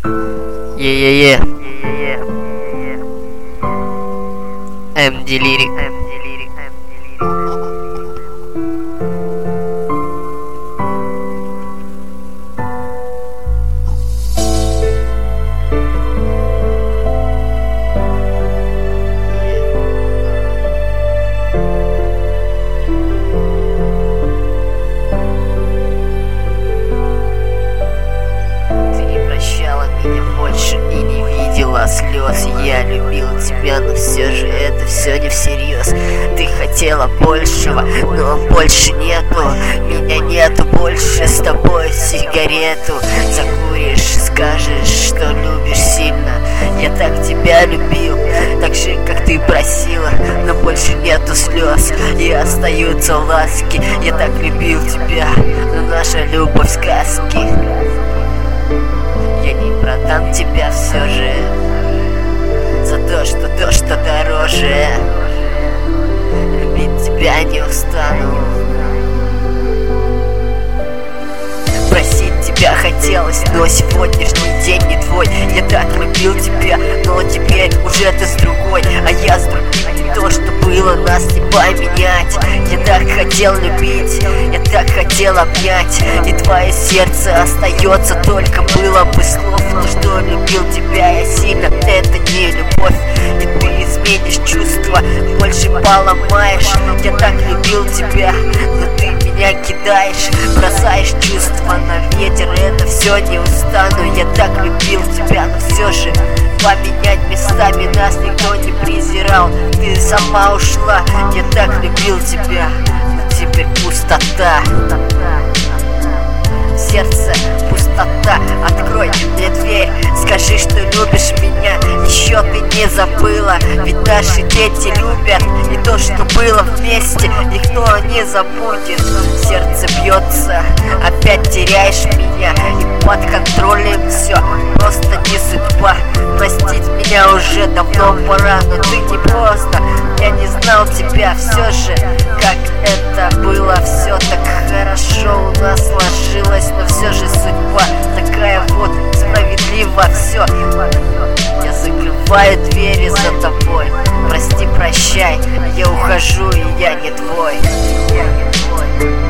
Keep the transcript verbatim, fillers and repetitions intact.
Е-е-е. эм ди Lyric. Слез, я любил тебя, но все же это все не всерьез. Ты хотела большего, но больше нету. Меня нету больше, с тобой сигарету закуришь, скажешь, что любишь сильно. Я так тебя любил, так же, как ты просила, но больше нету слез и остаются ласки. Я так любил тебя, но наша любовь сказки. Я не продам тебя все же за то, что то, что дороже. Любить тебя не устану. Просить тебя хотелось, но сегодняшний день не твой. Я так любил тебя, но теперь уже ты с другой, а я с другим. Не то, что было, нас не поменять. Я так хотел любить, я так хотел обнять, и твое сердце остается, только было бы слов. Но что любил тебя я сильно, это не любовь. И ты изменишь чувства, больше поломаешь. Я так любил тебя, но ты меня кидаешь, бросаешь чувства на ветер. Это все не устану. Я так любил тебя, но все же поменять местами нас никто не презирал. Ты сама ушла, я так любил тебя, но теперь пустота. Сердце, пустота, открой мне дверь, скажи, что любишь меня, еще ты не забыла. Ведь наши дети любят, и то, что было вместе, никто не забудет. Сердце бьется, опять теряешь меня, и под контролем все, просто не судьба. Простить меня уже давно пора, но ты не просто. Я не знал тебя, все же, как это было, все так хорошо у нас сложилось. Но все же судьба такая вот, справедливо все. Я закрываю двери за тобой. Прости, прощай, я ухожу, и я не твой. Я не твой.